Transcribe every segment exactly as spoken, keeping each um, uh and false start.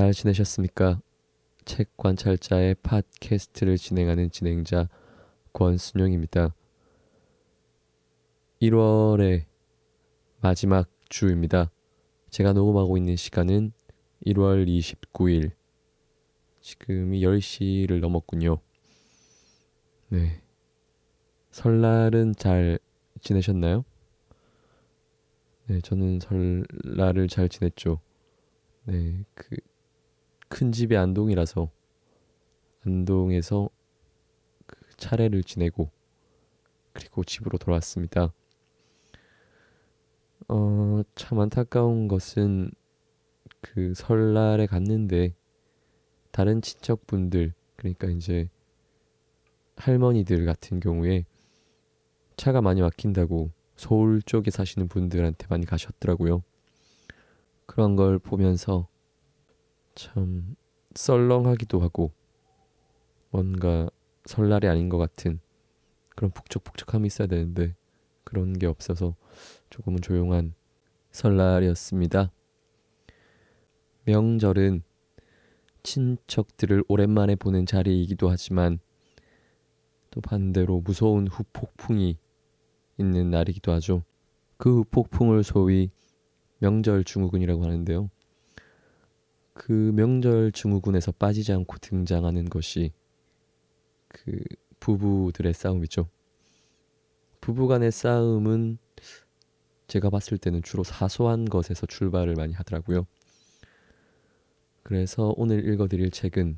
잘 지내셨습니까? 책 관찰자의 팟캐스트를 진행하는 진행자 권순용입니다. 일월의 마지막 주입니다. 제가 녹음하고 있는 시간은 일월 이십구일, 지금이 열 시를 넘었군요. 네, 설날은 잘 지내셨나요? 네, 저는 설날을 잘 지냈죠. 네, 그 큰 집이 안동이라서 안동에서 그 차례를 지내고 그리고 집으로 돌아왔습니다. 어, 참 안타까운 것은 그 설날에 갔는데 다른 친척분들, 그러니까 이제 할머니들 같은 경우에 차가 많이 막힌다고 서울 쪽에 사시는 분들한테 많이 가셨더라고요. 그런 걸 보면서 참 썰렁하기도 하고 뭔가 설날이 아닌 것 같은 그런 북적북적함이 있어야 되는데 그런 게 없어서 조금은 조용한 설날이었습니다. 명절은 친척들을 오랜만에 보는 자리이기도 하지만 또 반대로 무서운 후폭풍이 있는 날이기도 하죠. 그 후폭풍을 소위 명절 증후군이라고 하는데요. 그 명절 증후군에서 빠지지 않고 등장하는 것이 그 부부들의 싸움이죠. 부부 간의 싸움은 제가 봤을 때는 주로 사소한 것에서 출발을 많이 하더라고요. 그래서 오늘 읽어드릴 책은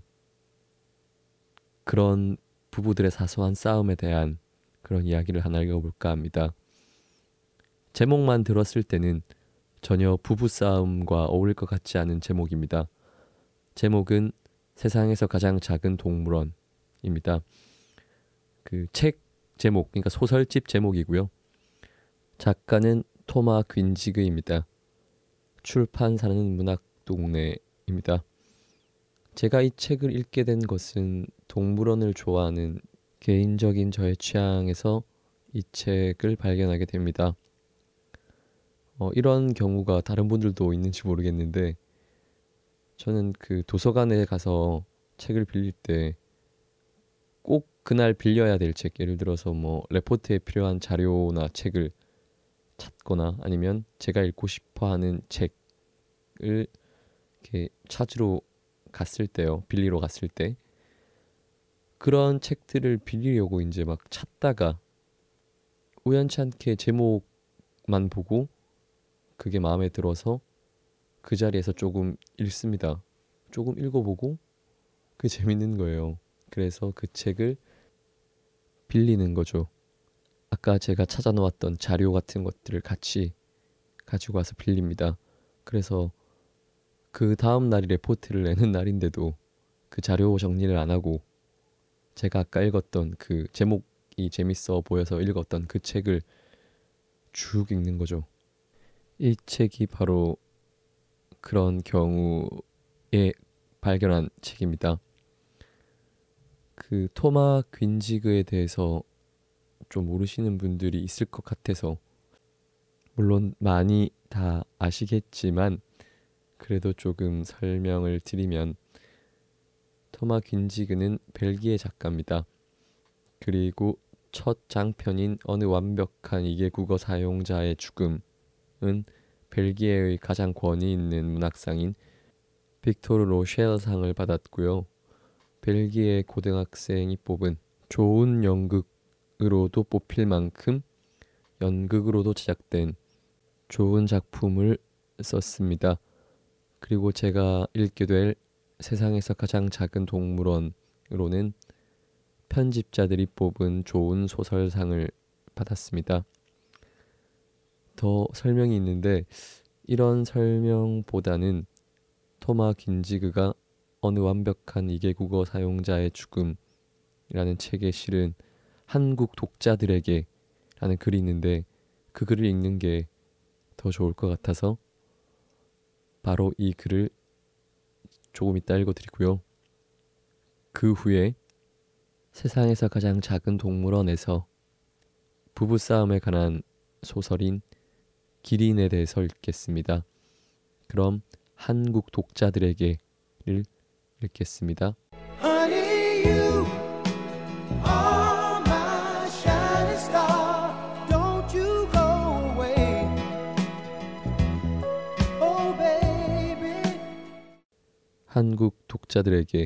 그런 부부들의 사소한 싸움에 대한 그런 이야기를 하나 읽어볼까 합니다. 제목만 들었을 때는 전혀 부부싸움과 어울릴 것 같지 않은 제목입니다. 제목은 세상에서 가장 작은 동물원입니다. 그 책 제목, 그러니까 소설집 제목이고요. 작가는 토마 귄지그입니다. 출판사는 문학동네입니다. 제가 이 책을 읽게 된 것은 동물원을 좋아하는 개인적인 저의 취향에서 이 책을 발견하게 됩니다. 어, 이런 경우가 다른 분들도 있는지 모르겠는데 저는 그 도서관에 가서 책을 빌릴 때 꼭 그날 빌려야 될 책, 예를 들어서 뭐 레포트에 필요한 자료나 책을 찾거나 아니면 제가 읽고 싶어 하는 책을 이렇게 찾으러 갔을 때요. 빌리러 갔을 때 그런 책들을 빌리려고 이제 막 찾다가 우연치 않게 제목만 보고 그게 마음에 들어서 그 자리에서 조금 읽습니다. 조금 읽어보고 그게 재밌는 거예요. 그래서 그 책을 빌리는 거죠. 아까 제가 찾아놓았던 자료 같은 것들을 같이 가지고 와서 빌립니다. 그래서 그 다음 날이 레포트를 내는 날인데도 그 자료 정리를 안 하고 제가 아까 읽었던 그 제목이 재밌어 보여서 읽었던 그 책을 쭉 읽는 거죠. 이 책이 바로 그런 경우에 발견한 책입니다. 그 토마 귄지그에 대해서 좀 모르시는 분들이 있을 것 같아서 물론 많이 다 아시겠지만 그래도 조금 설명을 드리면 토마 귄지그는 벨기에 작가입니다. 그리고 첫 장편인 어느 완벽한 이개국어 사용자의 죽음은 벨기에의 가장 권위 있는 문학상인 빅토르 로셸상을 받았고요. 벨기에 고등학생이 뽑은 좋은 연극으로도 뽑힐 만큼 연극으로도 제작된 좋은 작품을 썼습니다. 그리고 제가 읽게 될 세상에서 가장 작은 동물원으로는 편집자들이 뽑은 좋은 소설상을 받았습니다. 더 설명이 있는데 이런 설명보다는 토마 긴지그가 어느 완벽한 이개국어 사용자의 죽음이라는 책에 실은 한국 독자들에게 라는 글이 있는데 그 글을 읽는 게 더 좋을 것 같아서 바로 이 글을 조금 이따 읽어드리고요. 그 후에 세상에서 가장 작은 동물원에서 부부싸움에 관한 소설인 기린에 대해서 읽겠습니다. 그럼 한국 독자들에게 이야기를 읽겠습니다. Honey, you are my shining star. Don't you go away. Oh, baby. 한국 독자들에게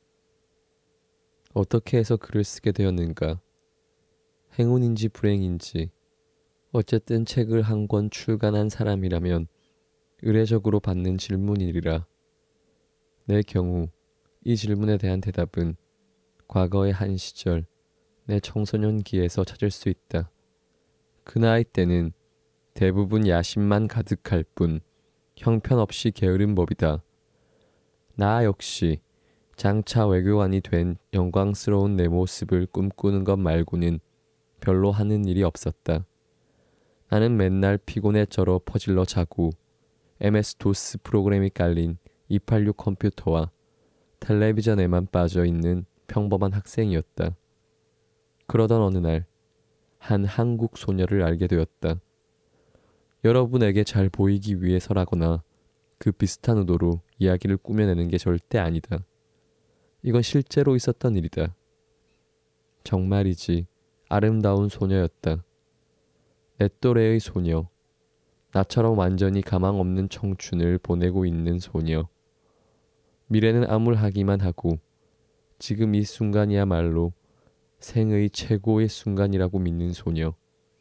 어떻게 해서 글을 쓰게 되었는가? 행운인지 불행인지 어쨌든 책을 한 권 출간한 사람이라면 의례적으로 받는 질문이리라. 내 경우 이 질문에 대한 대답은 과거의 한 시절 내 청소년기에서 찾을 수 있다. 그 나이 때는 대부분 야심만 가득할 뿐 형편없이 게으른 법이다. 나 역시 장차 외교관이 된 영광스러운 내 모습을 꿈꾸는 것 말고는 별로 하는 일이 없었다. 나는 맨날 피곤에 쩔어 퍼질러 자고 엠에스-도스 프로그램이 깔린 이백팔십육 컴퓨터와 텔레비전에만 빠져있는 평범한 학생이었다. 그러던 어느 날 한 한국 소녀를 알게 되었다. 여러분에게 잘 보이기 위해서라거나 그 비슷한 의도로 이야기를 꾸며내는 게 절대 아니다. 이건 실제로 있었던 일이다. 정말이지 아름다운 소녀였다. 내 또래의 소녀. 나처럼 완전히 가망 없는 청춘을 보내고 있는 소녀. 미래는 암울하기만 하고 지금 이 순간이야말로 생의 최고의 순간이라고 믿는 소녀.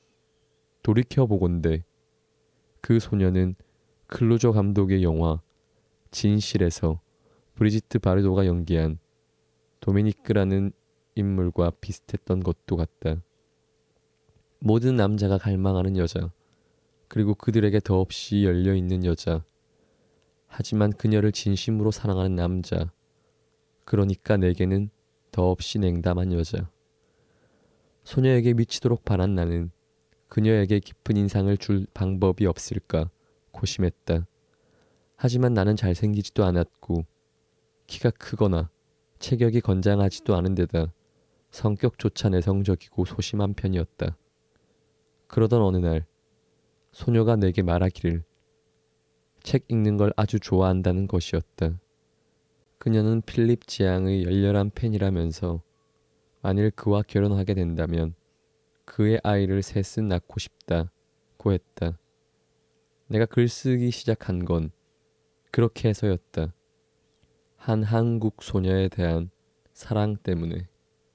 돌이켜보건대 그 소녀는 클루조 감독의 영화 진실에서 브리지트 바르도가 연기한 도미니크라는 인물과 비슷했던 것도 같다. 모든 남자가 갈망하는 여자, 그리고 그들에게 더없이 열려있는 여자. 하지만 그녀를 진심으로 사랑하는 남자, 그러니까 내게는 더없이 냉담한 여자. 소녀에게 미치도록 바란 나는 그녀에게 깊은 인상을 줄 방법이 없을까 고심했다. 하지만 나는 잘생기지도 않았고 키가 크거나 체격이 건장하지도 않은 데다 성격조차 내성적이고 소심한 편이었다. 그러던 어느 날 소녀가 내게 말하기를 책 읽는 걸 아주 좋아한다는 것이었다. 그녀는 필립 지앙의 열렬한 팬이라면서 만일 그와 결혼하게 된다면 그의 아이를 셋은 낳고 싶다고 했다. 내가 글쓰기 시작한 건 그렇게 해서였다. 한 한국 소녀에 대한 사랑 때문에.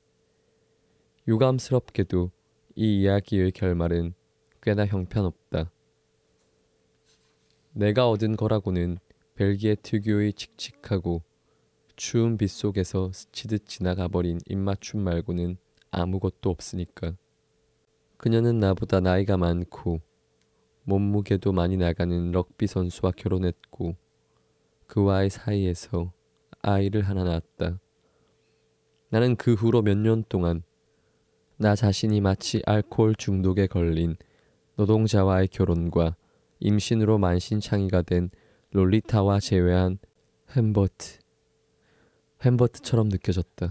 유감스럽게도 이 이야기의 결말은 꽤나 형편없다. 내가 얻은 거라고는 벨기에 특유의 칙칙하고 추운 빛 속에서 스치듯 지나가버린 입맞춤 말고는 아무것도 없으니까. 그녀는 나보다 나이가 많고 몸무게도 많이 나가는 럭비 선수와 결혼했고 그와의 사이에서 아이를 하나 낳았다. 나는 그 후로 몇 년 동안 나 자신이 마치 알코올 중독에 걸린 노동자와의 결혼과 임신으로 만신창이가 된 롤리타와 제외한 햄버트, 햄버트처럼 느껴졌다.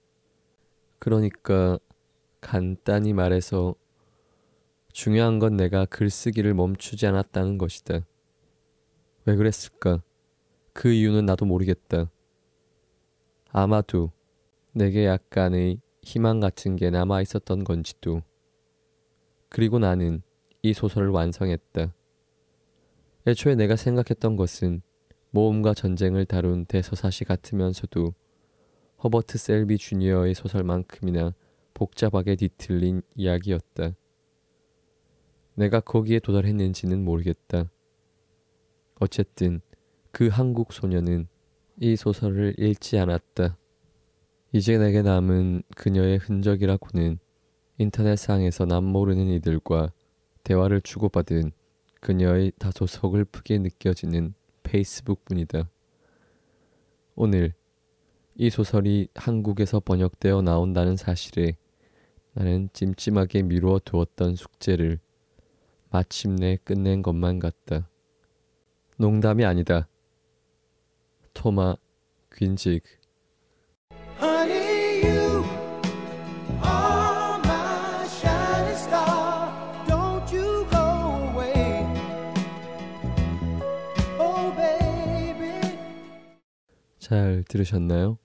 그러니까 간단히 말해서 중요한 건 내가 글쓰기를 멈추지 않았다는 것이다. 왜 그랬을까? 그 이유는 나도 모르겠다. 아마도 내게 약간의 희망 같은 게 남아 있었던 건지도. 그리고 나는 이 소설을 완성했다. 애초에 내가 생각했던 것은 모험과 전쟁을 다룬 대서사시 같으면서도 허버트 셀비 주니어의 소설만큼이나 복잡하게 뒤틀린 이야기였다. 내가 거기에 도달했는지는 모르겠다. 어쨌든 그 한국 소녀는 이 소설을 읽지 않았다. 이제 내게 남은 그녀의 흔적이라고는 인터넷상에서 남 모르는 이들과 대화를 주고받은 그녀의 다소 서글프게 느껴지는 페이스북뿐이다. 오늘 이 소설이 한국에서 번역되어 나온다는 사실에 나는 찜찜하게 미루어 두었던 숙제를 마침내 끝낸 것만 같다. 농담이 아니다. 토마 귄지그. Honey, you are my shining star. Don't you go away. Oh, baby. 잘 들으셨나요?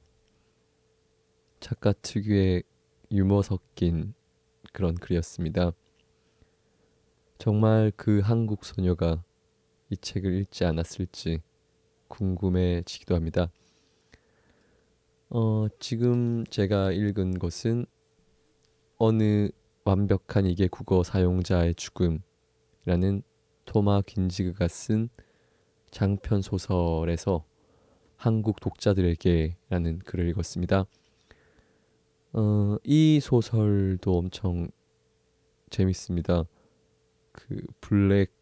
작가 특유의 유머 섞인 그런 글이었습니다. 정말 그 한국 소녀가 이 책을 읽지 않았을지 궁금해지기도 합니다. 어, 지금 제가 읽은 것은 어느 완벽한 이계 국어 사용자의 죽음이라는 토마 긴지그가 쓴 장편 소설에서 한국 독자들에게라는 글을 읽었습니다. 어, 이 소설도 엄청 재밌습니다. 그 블랙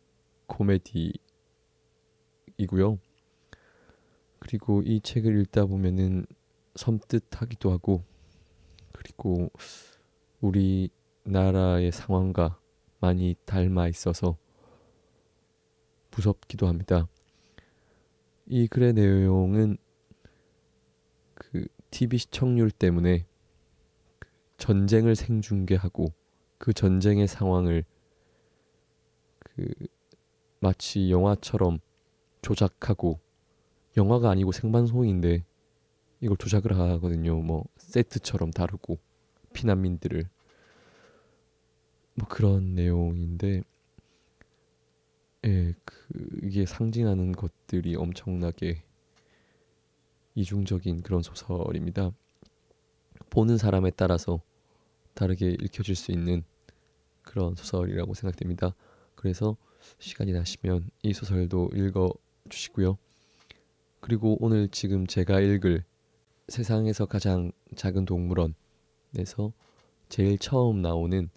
코미디이고요. 그리고 이 책을 읽다 보면은 섬뜩하기도 하고, 그리고 우리나라의 상황과 많이 닮아 있어서 무섭기도 합니다. 이 글의 내용은 그 티비 시청률 때문에 전쟁을 생중계하고 그 전쟁의 상황을 그 마치 영화처럼 조작하고, 영화가 아니고 생방송인데 이걸 조작을 하거든요. 뭐 세트처럼 다루고 피난민들을, 뭐 그런 내용인데, 예, 그 이게 상징하는 것들이 엄청나게 이중적인 그런 소설입니다. 보는 사람에 따라서 다르게 읽혀질 수 있는 그런 소설이라고 생각됩니다. 그래서 시간이 나시면 이 소설도 읽어 주시고요. 그리고 오늘 지금 제가 읽을 세상에서 가장 작은 동물원에서 제일 처음 나오는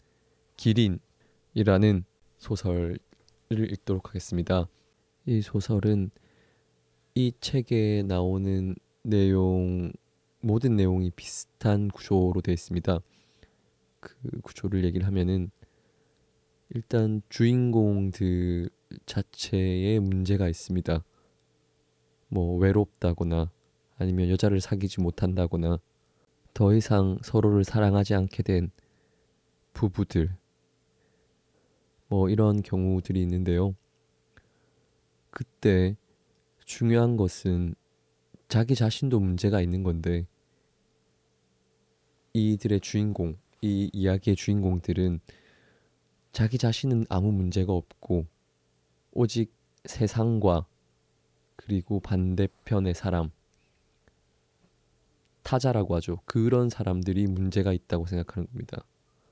기린이라는 소설을 읽도록 하겠습니다. 이 소설은 이 책에 나오는 내용, 모든 내용이 비슷한 구조로 되어 있습니다. 그 구조를 얘기를 하면은, 일단 주인공들 자체에 문제가 있습니다. 뭐 외롭다거나 아니면 여자를 사귀지 못한다거나 더 이상 서로를 사랑하지 않게 된 부부들, 뭐 이런 경우들이 있는데요. 그때 중요한 것은 자기 자신도 문제가 있는 건데, 이들의 주인공, 이 이야기의 주인공들은 자기 자신은 아무 문제가 없고 오직 세상과 그리고 반대편의 사람, 타자라고 하죠. 그런 사람들이 문제가 있다고 생각하는 겁니다.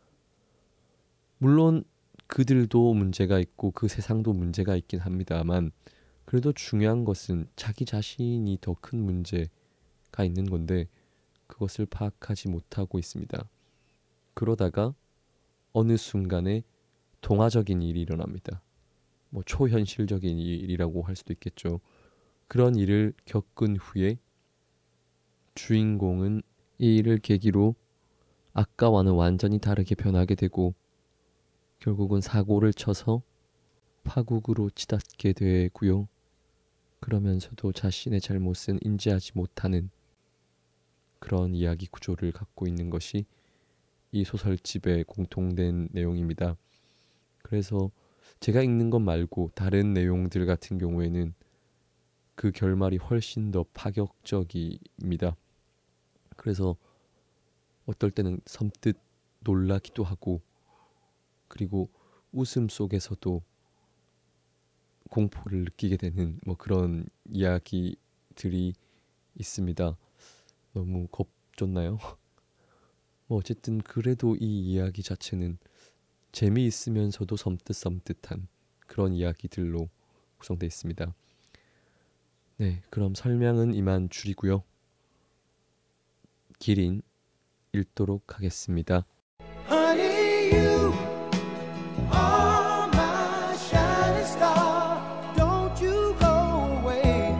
물론 그들도 문제가 있고 그 세상도 문제가 있긴 합니다만, 그래도 중요한 것은 자기 자신이 더 큰 문제가 있는 건데 그것을 파악하지 못하고 있습니다. 그러다가 어느 순간에 동화적인 일이 일어납니다. 뭐 초현실적인 일이라고 할 수도 있겠죠. 그런 일을 겪은 후에 주인공은 이 일을 계기로 아까와는 완전히 다르게 변하게 되고, 결국은 사고를 쳐서 파국으로 치닫게 되고요. 그러면서도 자신의 잘못은 인지하지 못하는 그런 이야기 구조를 갖고 있는 것이 이 소설집의 공통된 내용입니다. 그래서 제가 읽는 것 말고 다른 내용들 같은 경우에는 그 결말이 훨씬 더 파격적입니다. 그래서 어떨 때는 섬뜩 놀라기도 하고, 그리고 웃음 속에서도 공포를 느끼게 되는 뭐 그런 이야기들이 있습니다. 너무 겁줬나요? 뭐 어쨌든 그래도 이 이야기 자체는 재미있으면서도 섬뜩섬뜩한 그런 이야기들로 구성되어 있습니다. 네, 그럼 설명은 이만 줄이고요. 기린 읽도록 하겠습니다. Honey, you are my shining star. Don't you go away.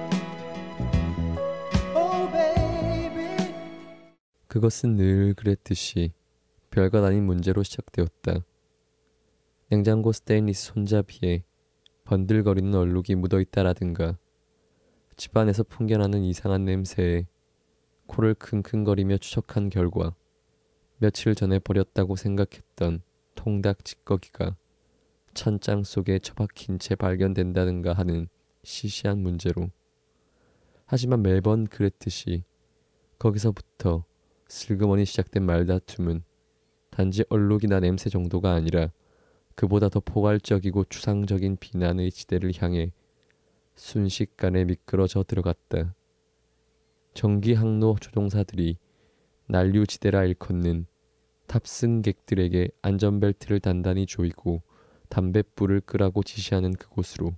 Oh, baby. 그것은 늘 그랬듯이 별것 아닌 문제로 시작되었다. 냉장고 스테인리스 손잡이에 번들거리는 얼룩이 묻어있다라든가, 집안에서 풍겨나는 이상한 냄새에 코를 킁킁거리며 추적한 결과 며칠 전에 버렸다고 생각했던 통닭 찌꺼기가 천장 속에 처박힌 채 발견된다든가 하는 시시한 문제로 하지만 매번 그랬듯이 거기서부터 슬그머니 시작된 말다툼은 단지 얼룩이나 냄새 정도가 아니라 그보다 더 포괄적이고 추상적인 비난의 지대를 향해 순식간에 미끄러져 들어갔다. 전기 항로 조종사들이 난류지대라 일컫는 탑승객들에게 안전벨트를 단단히 조이고 담뱃불을 끄라고 지시하는 그곳으로.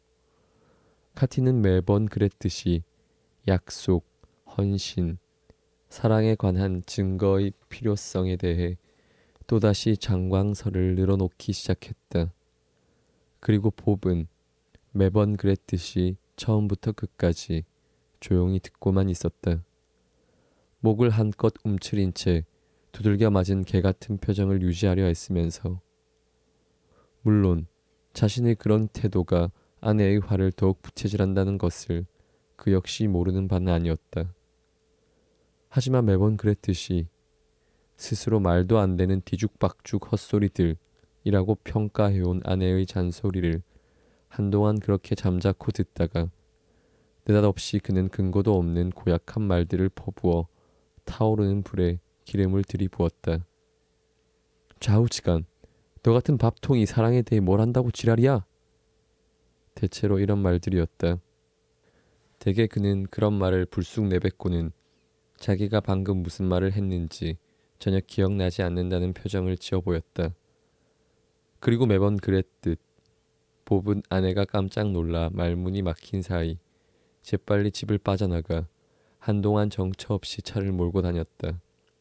카티는 매번 그랬듯이 약속, 헌신, 사랑에 관한 증거의 필요성에 대해 또다시 장광설을 늘어놓기 시작했다. 그리고 봅은 매번 그랬듯이 처음부터 끝까지 조용히 듣고만 있었다. 목을 한껏 움츠린 채 두들겨 맞은 개 같은 표정을 유지하려 애쓰면서. 물론 자신의 그런 태도가 아내의 화를 더욱 부채질한다는 것을 그 역시 모르는 바는 아니었다. 하지만 매번 그랬듯이 스스로 말도 안 되는 뒤죽박죽 헛소리들이라고 평가해온 아내의 잔소리를 한동안 그렇게 잠자코 듣다가 느닷없이 그는 근거도 없는 고약한 말들을 퍼부어 타오르는 불에 기름을 들이부었다. 좌우지간, 너 같은 밥통이 사랑에 대해 뭘 안다고 지랄이야? 대체로 이런 말들이었다. 대개 그는 그런 말을 불쑥 내뱉고는 자기가 방금 무슨 말을 했는지 전혀 기억나지 않는다는 표정을 지어 보였다. 그리고 매번 그랬듯 봅은 아내가 깜짝 놀라 말문이 막힌 사이 재빨리 집을 빠져나가 한동안 정처 없이 차를 몰고 다녔다.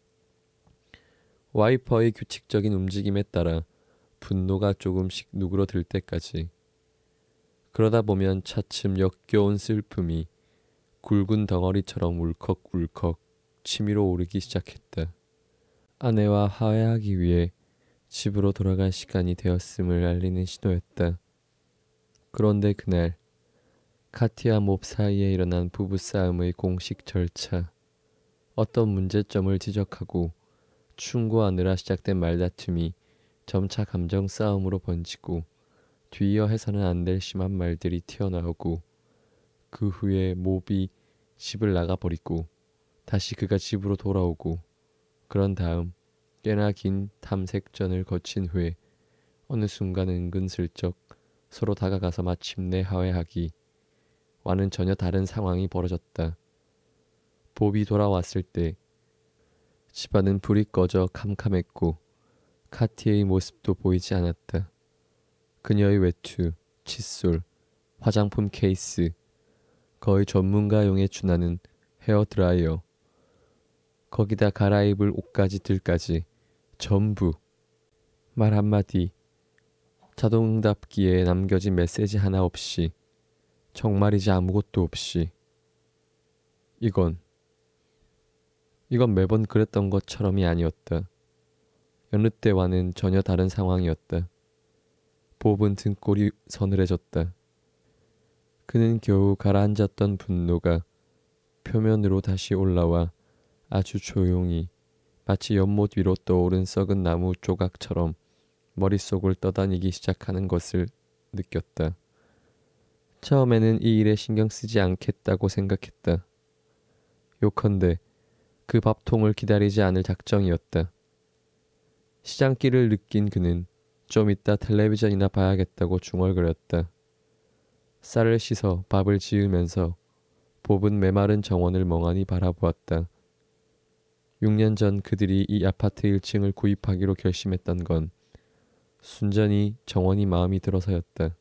와이퍼의 규칙적인 움직임에 따라 분노가 조금씩 누그러들 때까지. 그러다 보면 차츰 역겨운 슬픔이 굵은 덩어리처럼 울컥울컥 치밀어 오르기 시작했다. 아내와 화해하기 위해 집으로 돌아갈 시간이 되었음을 알리는 신호였다. 그런데 그날 카티와 몹 사이에 일어난 부부싸움의 공식 절차, 어떤 문제점을 지적하고 충고하느라 시작된 말다툼이 점차 감정 싸움으로 번지고 뒤이어 해서는 안 될 심한 말들이 튀어나오고 그 후에 몹이 집을 나가버리고 다시 그가 집으로 돌아오고 그런 다음 꽤나 긴 탐색전을 거친 후에 어느 순간 은근슬쩍 서로 다가가서 마침내 화해하기 와는 전혀 다른 상황이 벌어졌다. 봅이 돌아왔을 때 집안은 불이 꺼져 캄캄했고 카티의 모습도 보이지 않았다. 그녀의 외투, 칫솔, 화장품 케이스, 거의 전문가용에 준하는 헤어드라이어, 거기다 갈아입을 옷가지들까지 전부 말 한마디, 자동응답기에 남겨진 메시지 하나 없이, 정말이지 아무것도 없이. 이건 이건 매번 그랬던 것처럼이 아니었다. 여느 때와는 전혀 다른 상황이었다. 봅은 등골이 서늘해졌다. 그는 겨우 가라앉았던 분노가 표면으로 다시 올라와 아주 조용히 마치 연못 위로 떠오른 썩은 나무 조각처럼 머릿속을 떠다니기 시작하는 것을 느꼈다. 처음에는 이 일에 신경 쓰지 않겠다고 생각했다. 요컨대 그 밥통을 기다리지 않을 작정이었다. 시장길을 느낀 그는 좀 이따 텔레비전이나 봐야겠다고 중얼거렸다. 쌀을 씻어 밥을 지으면서 봅은 메마른 정원을 멍하니 바라보았다. 육 년 전 그들이 이 아파트 일 층을 구입하기로 결심했던 건 순전히 정원이 마음이 들어서였다.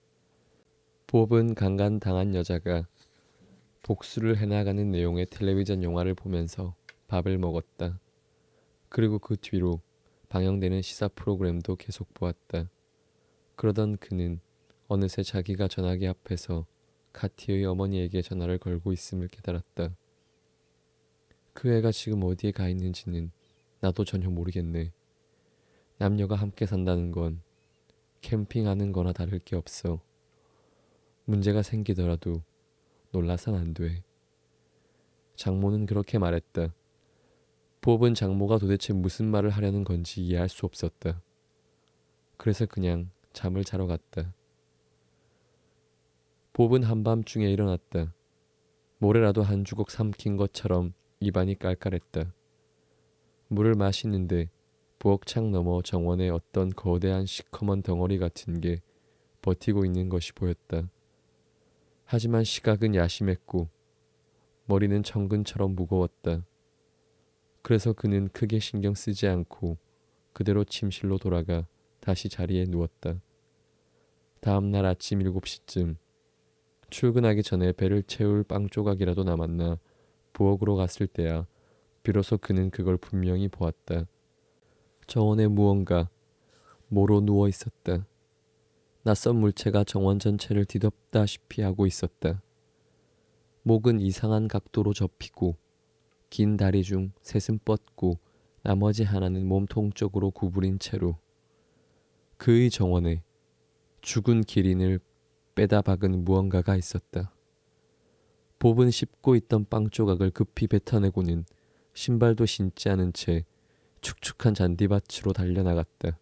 봅은 강간당한 여자가 복수를 해나가는 내용의 텔레비전 영화를 보면서 밥을 먹었다. 그리고 그 뒤로 방영되는 시사 프로그램도 계속 보았다. 그러던 그는 어느새 자기가 전화기 앞에서 카티의 어머니에게 전화를 걸고 있음을 깨달았다. 그 애가 지금 어디에 가 있는지는 나도 전혀 모르겠네. 남녀가 함께 산다는 건 캠핑하는 거나 다를 게 없어. 문제가 생기더라도 놀라선 안 돼. 장모는 그렇게 말했다. 봅은 장모가 도대체 무슨 말을 하려는 건지 이해할 수 없었다. 그래서 그냥 잠을 자러 갔다. 봅은 한밤중에 일어났다. 모래라도 한 주걱 삼킨 것처럼 입안이 깔깔했다. 물을 마시는데 부엌창 너머 정원에 어떤 거대한 시커먼 덩어리 같은 게 버티고 있는 것이 보였다. 하지만 시각은 야심했고 머리는 천근처럼 무거웠다. 그래서 그는 크게 신경 쓰지 않고 그대로 침실로 돌아가 다시 자리에 누웠다. 다음 날 아침 일곱 시쯤 출근하기 전에 배를 채울 빵 조각이라도 남았나 부엌으로 갔을 때야 비로소 그는 그걸 분명히 보았다. 정원에 무언가 모로 누워 있었다. 낯선 물체가 정원 전체를 뒤덮다시피 하고 있었다. 목은 이상한 각도로 접히고 긴 다리 중 셋은 뻗고 나머지 하나는 몸통 쪽으로 구부린 채로 그의 정원에 죽은 기린을 빼다 박은 무언가가 있었다. 봅은 씹고 있던 빵 조각을 급히 뱉어내고는 신발도 신지 않은 채 축축한 잔디밭으로 달려나갔다.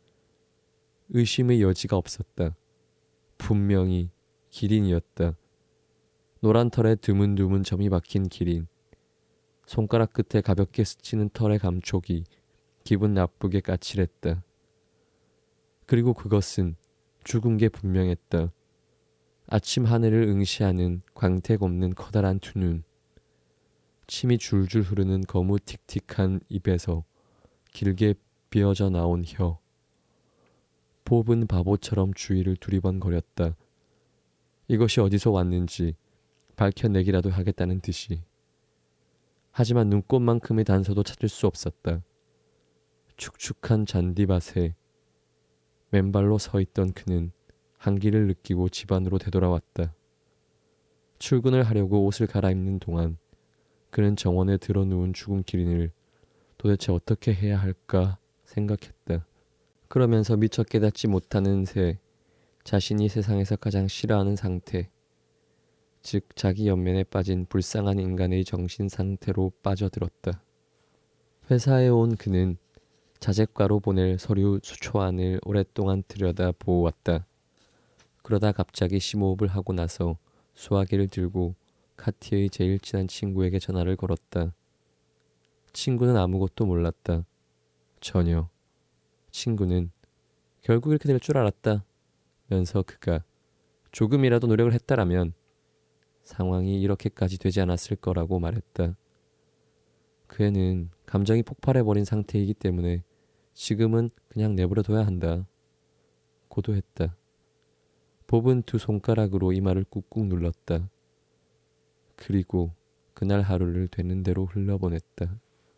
의심의 여지가 없었다. 분명히 기린이었다. 노란 털에 드문드문 점이 박힌 기린. 손가락 끝에 가볍게 스치는 털의 감촉이 기분 나쁘게 까칠했다. 그리고 그것은 죽은 게 분명했다. 아침 하늘을 응시하는 광택 없는 커다란 두 눈. 침이 줄줄 흐르는 거무틱틱한 입에서 길게 비어져 나온 혀. 봅은 바보처럼 주위를 두리번거렸다. 이것이 어디서 왔는지 밝혀내기라도 하겠다는 듯이. 하지만 눈꽃만큼의 단서도 찾을 수 없었다. 축축한 잔디밭에 맨발로 서 있던 그는 한기를 느끼고 집 안으로 되돌아왔다. 출근을 하려고 옷을 갈아입는 동안 그는 정원에 들어 누운 죽은 기린을 도대체 어떻게 해야 할까 생각했다. 그러면서 미처 깨닫지 못하는 새, 자신이 세상에서 가장 싫어하는 상태, 즉 자기 연면에 빠진 불쌍한 인간의 정신 상태로 빠져들었다. 회사에 온 그는 자재과로 보낼 서류 초안을 오랫동안 들여다 보았다. 그러다 갑자기 심호흡을 하고 나서 수화기를 들고 카티의 제일 친한 친구에게 전화를 걸었다. 친구는 아무것도 몰랐다. 전혀. 친구는 결국 이렇게 될 줄 알았다 면서 그가 조금이라도 노력을 했다라면 상황이 이렇게까지 되지 않았을 거라고 말했다. 그 애는 감정이 폭발해버린 상태이기 때문에 지금은 그냥 내버려 둬야 한다. 고도했다. 봅은 두 손가락으로 이마를 꾹꾹 눌렀다. 그리고 그날 하루를 되는 대로 흘러보냈다.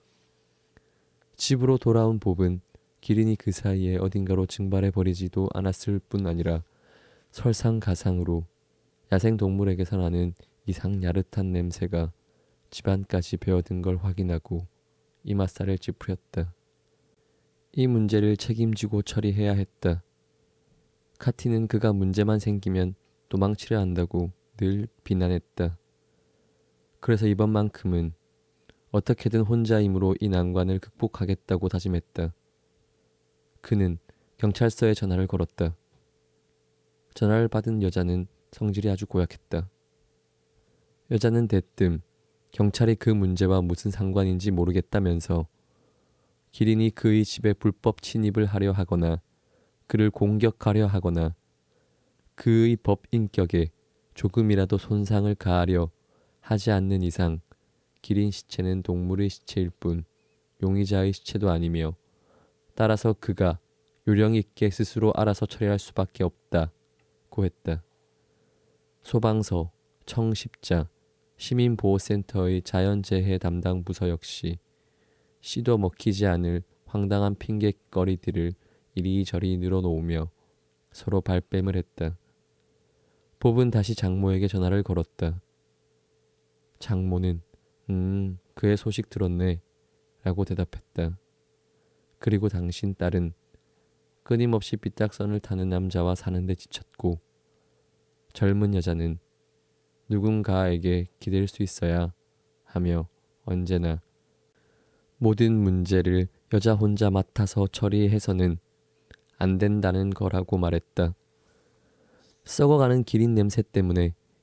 집으로 돌아온 봅은 기린이 그 사이에 어딘가로 증발해버리지도 않았을 뿐 아니라 설상가상으로 야생동물에게서 나는 이상 야릇한 냄새가 집안까지 배어든 걸 확인하고 이맛살을 찌푸렸다. 이 문제를 책임지고 처리해야 했다. 카티는 그가 문제만 생기면 도망치려 한다고 늘 비난했다. 그래서 이번만큼은 어떻게든 혼자 힘으로 이 난관을 극복하겠다고 다짐했다. 그는 경찰서에 전화를 걸었다. 전화를 받은 여자는 성질이 아주 고약했다. 여자는 대뜸 경찰이 그 문제와 무슨 상관인지 모르겠다면서 기린이 그의 집에 불법 침입을 하려 하거나 그를 공격하려 하거나 그의 법인격에 조금이라도 손상을 가하려 하지 않는 이상 기린 시체는 동물의 시체일 뿐 용의자의 시체도 아니며 따라서 그가 요령 있게 스스로 알아서 처리할 수밖에 없다고 했다. 소방서, 청십자, 시민보호센터의 자연재해 담당 부서 역시 씨도 먹히지 않을 황당한 핑곗거리들을 이리저리 늘어놓으며 서로 발뺌을 했다. 봅은 다시 장모에게 전화를 걸었다. 장모는 음 그의 소식 들었네 라고 대답했다. 그리고 당신 딸은 끊임없이 삐딱선을 타는 남자와 사는데 지쳤고 젊은 여자는 누군가에게 기댈 수 있어야 하며 언제나 모든 문제를 여자 혼자 맡아서 처리해서는 안 된다는 거라고 말했다. 썩어가는 기린 냄새 때문에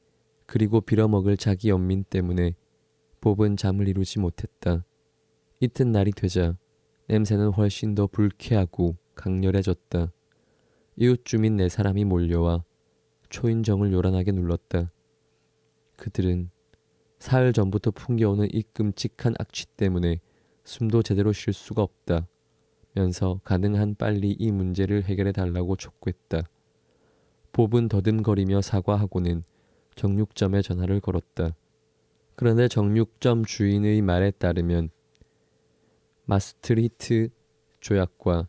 그리고 빌어먹을 자기 연민 때문에 봅은 잠을 이루지 못했다. 이튿날이 되자 냄새는 훨씬 더 불쾌하고 강렬해졌다. 이웃 주민 네 사람이 몰려와 초인종을 요란하게 눌렀다. 그들은 사흘 전부터 풍겨오는 이 끔찍한 악취 때문에 숨도 제대로 쉴 수가 없다 면서 가능한 빨리 이 문제를 해결해 달라고 촉구했다. 봅은 더듬거리며 사과하고는 정육점에 전화를 걸었다. 그런데 정육점 주인의 말에 따르면 마스트리트 조약과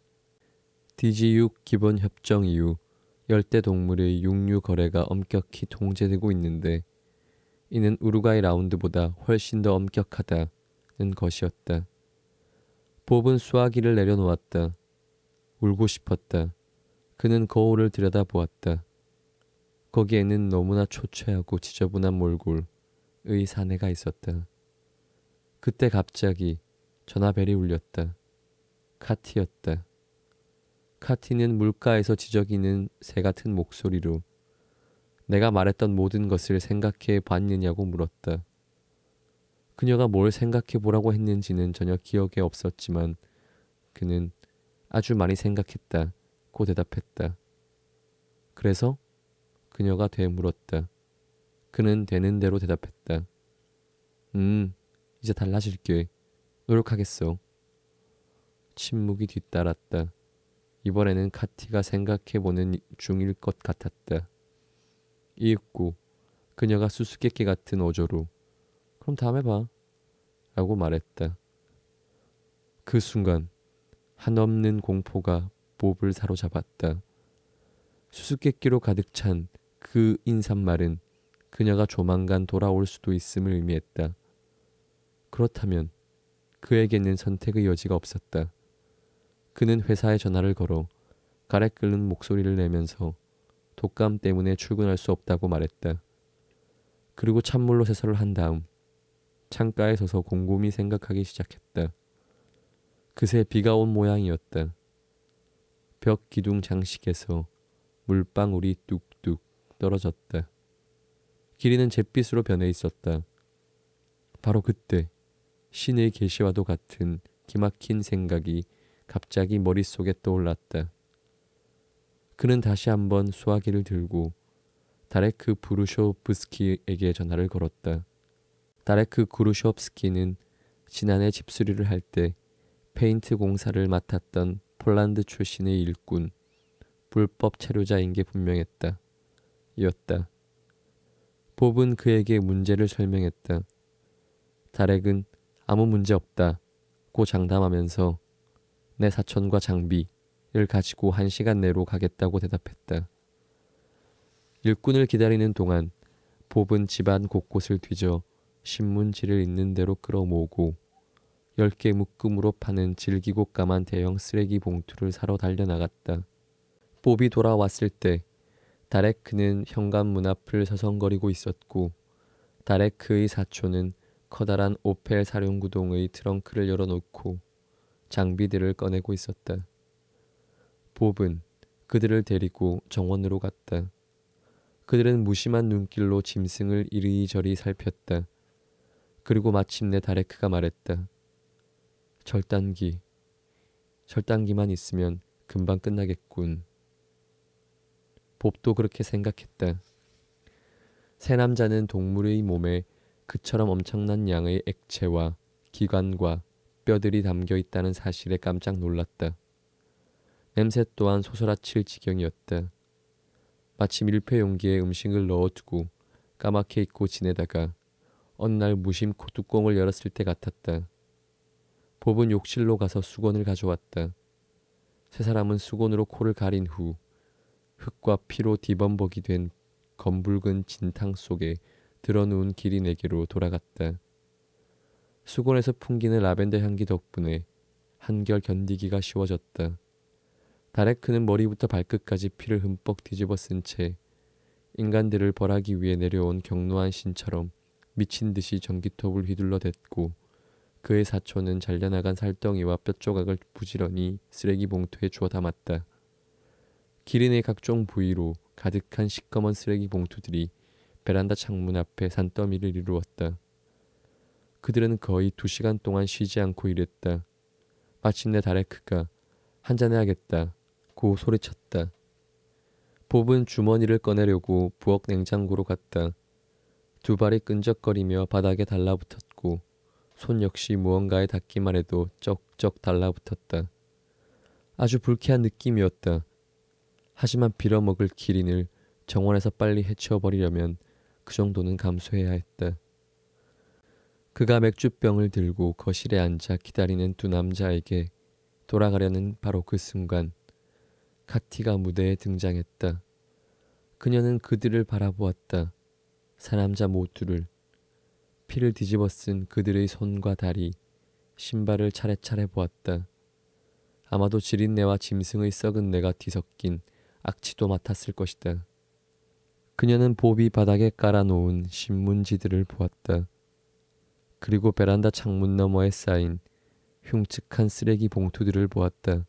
디지육 기본 협정 이후 열대 동물의 육류 거래가 엄격히 통제되고 있는데 이는 우루과이 라운드보다 훨씬 더 엄격하다는 것이었다. 봅은 수화기를 내려놓았다. 울고 싶었다. 그는 거울을 들여다보았다. 거기에는 너무나 초췌하고 지저분한 몰골의 사내가 있었다. 그때 갑자기 전화벨이 울렸다. 카티였다. 카티는 물가에서 지저귀는 새 같은 목소리로 내가 말했던 모든 것을 생각해 봤느냐고 물었다. 그녀가 뭘 생각해 보라고 했는지는 전혀 기억에 없었지만 그는 아주 많이 생각했다고 대답했다. 그래서 그녀가 되물었다. 그는 되는 대로 대답했다. 음, 이제 달라질게. 노력하겠어. 침묵이 뒤따랐다. 이번에는 카티가 생각해보는 중일 것 같았다. 이윽고 그녀가 수수께끼 같은 어조로 그럼 다음에 봐 라고 말했다. 그 순간 한없는 공포가 봅을 사로잡았다. 수수께끼로 가득 찬 그 인사말은 그녀가 조만간 돌아올 수도 있음을 의미했다. 그렇다면 그에게는 선택의 여지가 없었다. 그는 회사에 전화를 걸어 가래 끓는 목소리를 내면서 독감 때문에 출근할 수 없다고 말했다. 그리고 찬물로 세수를 한 다음 창가에 서서 곰곰이 생각하기 시작했다. 그새 비가 온 모양이었다. 벽 기둥 장식에서 물방울이 뚝뚝 떨어졌다. 길이는 잿빛으로 변해 있었다. 바로 그때 신의 계시와도 같은 기막힌 생각이 갑자기 머릿속에 떠올랐다. 그는 다시 한번 수화기를 들고 다레크 부르쇼프스키에게 전화를 걸었다. 다레크 구르쇼프스키는 지난해 집수리를 할 때 페인트 공사를 맡았던 폴란드 출신의 일꾼, 불법 체류자인 게 분명했다. 이었다. 봅은 그에게 문제를 설명했다. 다렉은 아무 문제 없다고 장담하면서 내 사촌과 장비를 가지고 한 시간 내로 가겠다고 대답했다. 일꾼을 기다리는 동안 봅은 집안 곳곳을 뒤져 신문지를 있는 대로 끌어모으고 열 개 묶음으로 파는 질기고 까만 대형 쓰레기 봉투를 사러 달려나갔다. 봅이 돌아왔을 때 다레크는 현관문 앞을 서성거리고 있었고 다레크의 사촌은 커다란 오펠 사륜구동의 트렁크를 열어놓고 장비들을 꺼내고 있었다. 봅은 그들을 데리고 정원으로 갔다. 그들은 무심한 눈길로 짐승을 이리저리 살폈다. 그리고 마침내 다레크가 말했다. 절단기, 절단기만 있으면 금방 끝나겠군. 봅도 그렇게 생각했다. 새 남자는 동물의 몸에 그처럼 엄청난 양의 액체와 기관과 뼈들이 담겨 있다는 사실에 깜짝 놀랐다. 냄새 또한 소스라칠 지경이었다. 마치 밀폐 용기에 음식을 넣어두고 까맣게 잊고 지내다가 어느 날 무심코 뚜껑을 열었을 때 같았다. 봅은 욕실로 가서 수건을 가져왔다. 세 사람은 수건으로 코를 가린 후 흙과 피로 뒤범벅이 된 검붉은 진탕 속에 드러누운 기린에게로 돌아갔다. 수건에서 풍기는 라벤더 향기 덕분에 한결 견디기가 쉬워졌다. 다레크는 머리부터 발끝까지 피를 흠뻑 뒤집어 쓴 채 인간들을 벌하기 위해 내려온 경노한 신처럼 미친 듯이 전기톱을 휘둘러 댔고 그의 사촌은 잘려나간 살덩이와 뼈조각을 부지런히 쓰레기 봉투에 주워 담았다. 기린의 각종 부위로 가득한 시꺼먼 쓰레기 봉투들이 베란다 창문 앞에 산더미를 이루었다. 그들은 거의 두 시간 동안 쉬지 않고 일했다. 마침내 다레크가 한잔해야겠다 고 소리쳤다. 봅은 주머니를 꺼내려고 부엌 냉장고로 갔다. 두 발이 끈적거리며 바닥에 달라붙었고 손 역시 무언가에 닿기만 해도 쩍쩍 달라붙었다. 아주 불쾌한 느낌이었다. 하지만 빌어먹을 기린을 정원에서 빨리 해치워버리려면 그 정도는 감수해야 했다. 그가 맥주병을 들고 거실에 앉아 기다리는 두 남자에게 돌아가려는 바로 그 순간 카티가 무대에 등장했다. 그녀는 그들을 바라보았다. 사남자 모두를. 피를 뒤집어 쓴 그들의 손과 다리, 신발을 차례차례 보았다. 아마도 지린내와 짐승의 썩은 내가 뒤섞인 악취도 맡았을 것이다. 그녀는 봅이 바닥에 깔아놓은 신문지들을 보았다. 그리고 베란다 창문 너머에 쌓인 흉측한 쓰레기 봉투들을 보았다.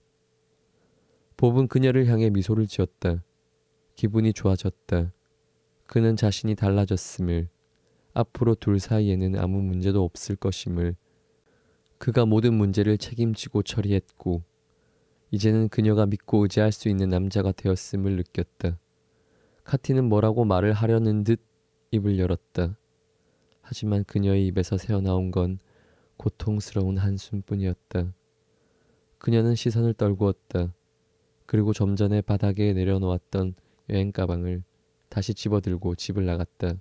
봅은 그녀를 향해 미소를 지었다. 기분이 좋아졌다. 그는 자신이 달라졌음을, 앞으로 둘 사이에는 아무 문제도 없을 것임을, 그가 모든 문제를 책임지고 처리했고 이제는 그녀가 믿고 의지할 수 있는 남자가 되었음을 느꼈다. 카티는 뭐라고 말을 하려는 듯 입을 열었다. 하지만 그녀의 입에서 새어나온 건 고통스러운 한숨뿐이었다. 그녀는 시선을 떨구었다. 그리고 좀 전에 바닥에 내려놓았던 여행 가방을 다시 집어들고 집을 나갔다.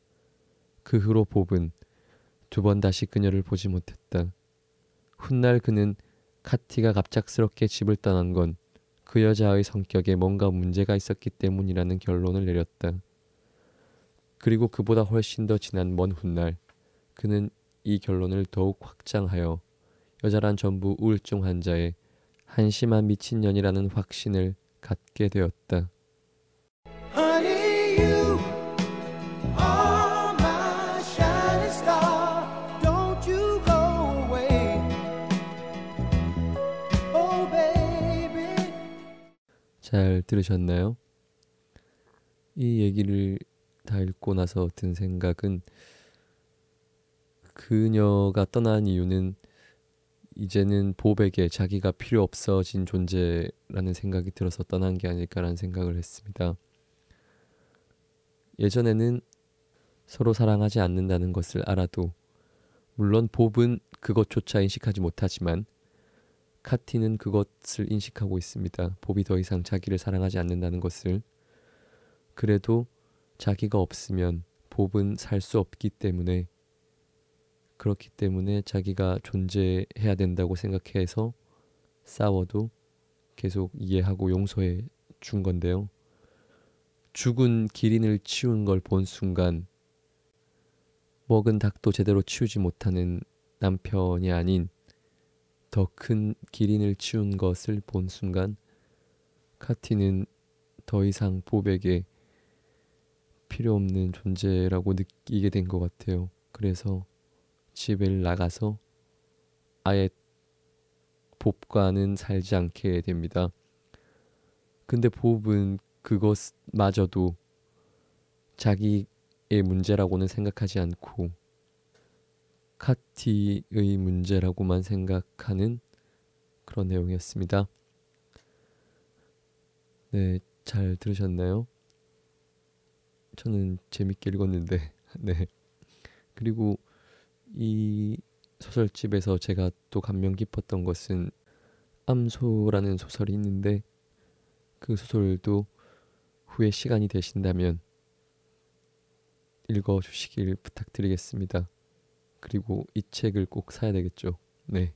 그 후로 봅은 두 번 다시 그녀를 보지 못했다. 훗날 그는 카티가 갑작스럽게 집을 떠난 건 그 여자의 성격에 뭔가 문제가 있었기 때문이라는 결론을 내렸다. 그리고 그보다 훨씬 더 지난 먼 훗날 그는 이 결론을 더욱 확장하여 여자란 전부 우울증 환자의 한심한 미친년이라는 확신을 갖게 되었다. Honey, you are my shining star. Don't you go away. Oh, baby. 잘 들으셨나요? 이 얘기를 다 읽고 나서 든 생각은 그녀가 떠난 이유는 이제는 봅에게 자기가 필요 없어진 존재라는 생각이 들어서 떠난 게 아닐까라는 생각을 했습니다. 예전에는 서로 사랑하지 않는다는 것을 알아도 물론 봅은 그것조차 인식하지 못하지만 카티는 그것을 인식하고 있습니다. 봅이 더 이상 자기를 사랑하지 않는다는 것을. 그래도 자기가 없으면 봅은 살 수 없기 때문에 그렇기 때문에 자기가 존재해야 된다고 생각해서 싸워도 계속 이해하고 용서해 준 건데요. 죽은 기린을 치운 걸 본 순간 먹은 닭도 제대로 치우지 못하는 남편이 아닌 더 큰 기린을 치운 것을 본 순간 카티는 더 이상 봅에게 필요 없는 존재라고 느끼게 된 것 같아요. 그래서 집을 나가서 아예 봅과는 살지 않게 됩니다. 근데 봅은 그것마저도 자기의 문제라고는 생각하지 않고 카티의 문제라고만 생각하는 그런 내용이었습니다. 네, 잘 들으셨나요? 저는 재밌게 읽었는데 네. 그리고 이 소설집에서 제가 또 감명 깊었던 것은 암소라는 소설이 있는데 그 소설도 후에 시간이 되신다면 읽어주시길 부탁드리겠습니다. 그리고 이 책을 꼭 사야 되겠죠. 네.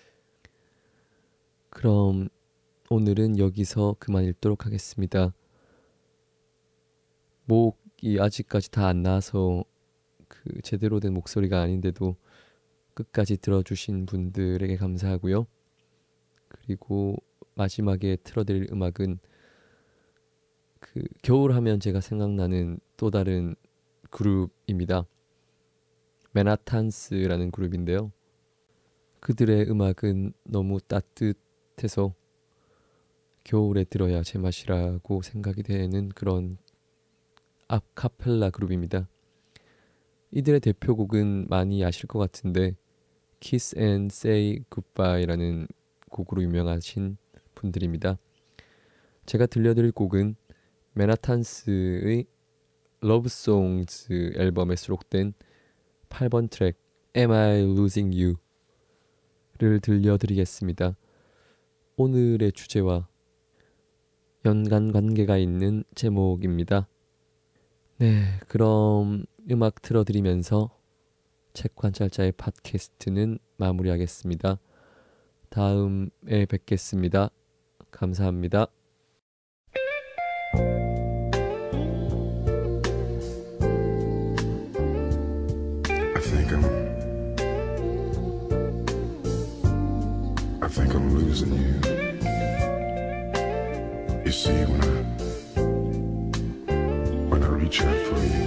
그럼 오늘은 여기서 그만 읽도록 하겠습니다. 목이 아직까지 다 안 나와서 그 제대로 된 목소리가 아닌데도 끝까지 들어주신 분들에게 감사하고요. 그리고 마지막에 틀어드릴 음악은 그 겨울 하면 제가 생각나는 또 다른 그룹입니다. 맨하탄스라는 그룹인데요. 그들의 음악은 너무 따뜻해서 겨울에 들어야 제맛이라고 생각이 되는 그런 아카펠라 그룹입니다. 이들의 대표곡은 많이 아실 것 같은데 Kiss and Say Goodbye라는 곡으로 유명하신 분들입니다. 제가 들려드릴 곡은 맨하탄스의 러브송즈 앨범에 수록된 팔 번 트랙 Am I Losing You를 들려드리겠습니다. 오늘의 주제와 연관 관계가 있는 제목입니다. 네, 그럼 음악 틀어드리면서 책관찰자의 팟캐스트는 마무리하겠습니다. 다음에 뵙겠습니다. 감사합니다. I think I'm I think I'm losing you. You see, when I when I reach out for you,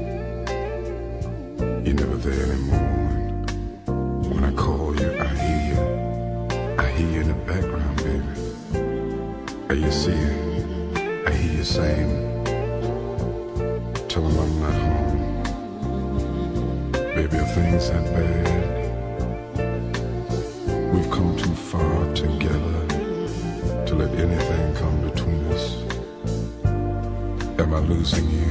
you're never there anymore. And when I call you, I hear you. I hear you in the background, baby. And you see it. I hear you saying, tell them I'm not home. Baby, are things that bad? We've come too far together to let anything come between us. Am I losing you?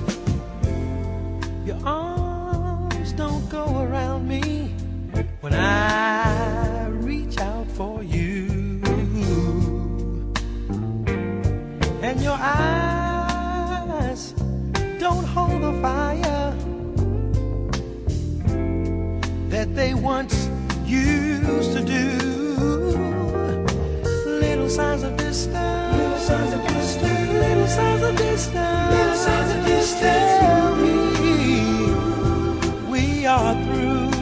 Your arms don't go around me when I reach out for you. And your eyes don't hold the fire that they once used to do. Little signs of distance, little signs of distance, little signs of distance, little signs of distance. Tell me we are through.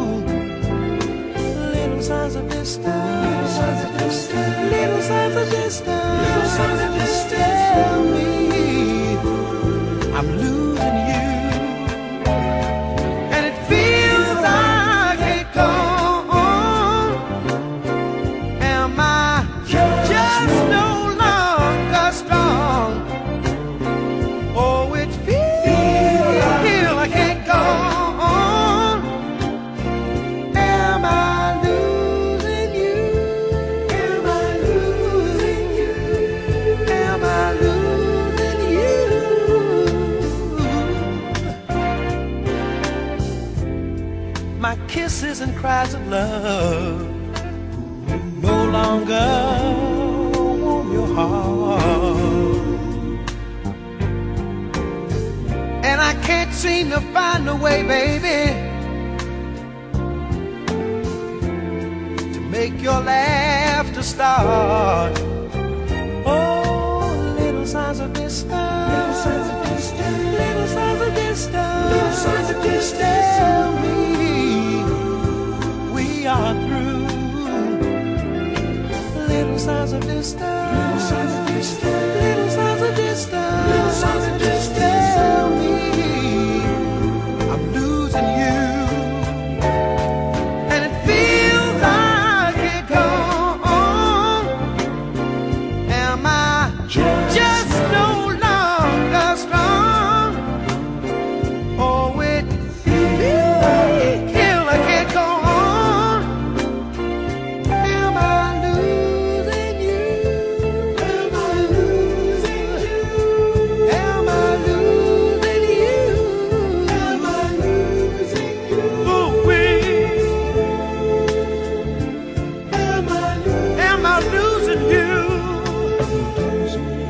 Little signs of distance, little signs of distance, little signs of distance, little signs of distance. Tell me I'm losing you, and it feels like it gone. Am I just no longer strong? Oh, it feels like it gone. Am I losing you? Am I losing you? Am I losing you? My kisses and cries of love no longer warm your heart, and I can't seem to find a way, baby, to make your laughter start. Oh, little signs of distance, little signs of distance, little signs of distance, little signs of distance. Tell me we are through. Little signs of distance, little signs of distance, little signs of distance, little signs of distance. Tell me I'm losing you, and it feels like it gone. Am I just no longer strong? Oh, it feels like it gone. Am I losing you? Am I losing you? Am I losing you? Am I losing you? Ooh, wee. Am I losing? Am I losing you?